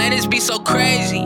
Man, this be so crazy.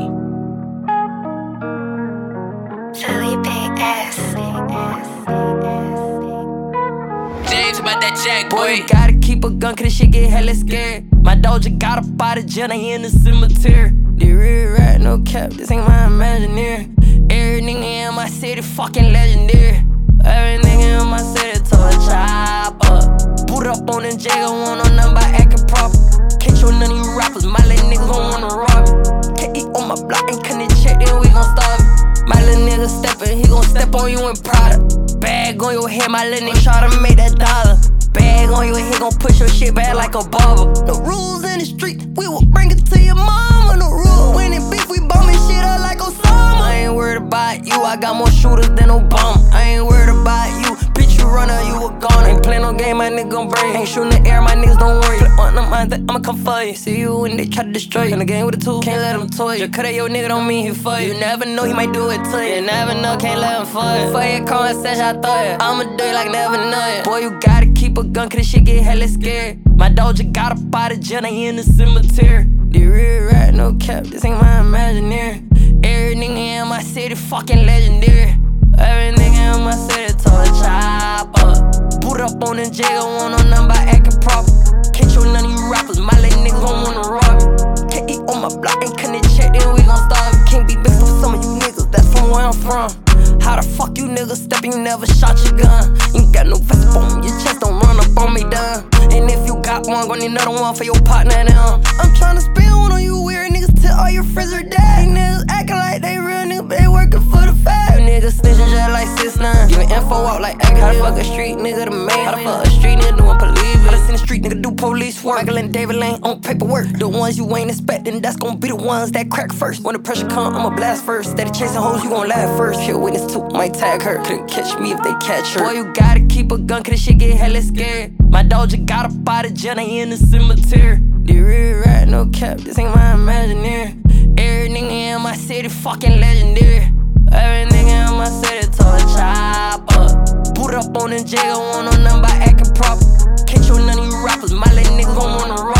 James about that jack, boy. Boy, you gotta keep a gun, cause this shit get hella scared. My dog just got up out of jail, now he in the cemetery. The real rat, no cap, this ain't my imaginary. Every nigga in my city fucking legendary. Every nigga in my city told a chop up. Boot up on the Jagger, want on nothing by acting proper. Catch you none of you rappers, my little niggas gon' wanna rob it. Can't eat on my block, ain't cutting check, then we gon' starve it. My little nigga steppin', he gon' step on you in Prada. Bag on your head, my little nigga try to make that dollar. Bag on your head, gon' push your shit back like a barber. No rules in the street, we will bring it to your mama. No rules, when it beef, we bombing shit up like Osama. I ain't worried about you, I got more shooters than Obama. I ain't worried about you, bitch, you runner, you a goner. Ain't playin' no game, my nigga gon' bring. Ain't shootin' the air, my niggas don't worry. Flip on the mind, I'ma come for you. See you when they try to destroy you. In the game with a tool, can't let them toy you. Just cut at your nigga, don't mean he for you. You never know, he might do it to you. You never know, can't let him for you. For your conversation, I thought ya. I'ma do it like never know ya. Boy, you gotta keep a gun, cause this shit get hella scared. My dog just got up out of jail, now he in the cemetery. The real rat, no cap, this ain't my imaginary. Every nigga in my city fucking legendary. Every nigga in my city told a chop up. Boot up on the Jagger, want on nothing by acting proper. Catch you none of you rappers, my little niggas gon' wanna rob it. Can't eat on my block, ain't cutting check, then we gon' starve it. Can't be big for some of you niggas, that's from where I'm from. How the fuck you niggas steppin', you never shot your gun. You ain't got no vest on your chest, don't run up on me, done. And if you got one, gon' need another one for your partner now. I'm tryna spin one on you weird niggas till all your friends are dead. You niggas actin' like they real niggas, but they workin' for the fad. You niggas snitchin' just like 6ix9ine. Giving info out like acting. How the fuck a street nigga the man? How the fuck a street nigga doing police? I seen the street nigga do police work. Michael and David Lane on paperwork. The ones you ain't expectin', that's gon' be the ones that crack first. When the pressure come, I'ma blast first. Steady chasing hoes, you gon' laugh first. Shit witness too, might tag her. Couldn't catch me if they catch her. Boy, you gotta keep a gun, cause this shit get hella scared. My dog just got up out of jail, now he in the cemetery. The real rat, no cap, this ain't my imaginary. Every nigga in my city fucking legendary. Every nigga in my city told a chop up. Boot up on the Jagger, want on nothing by acting proper. Catch you none of you rappers, my little niggas gon' wanna rob.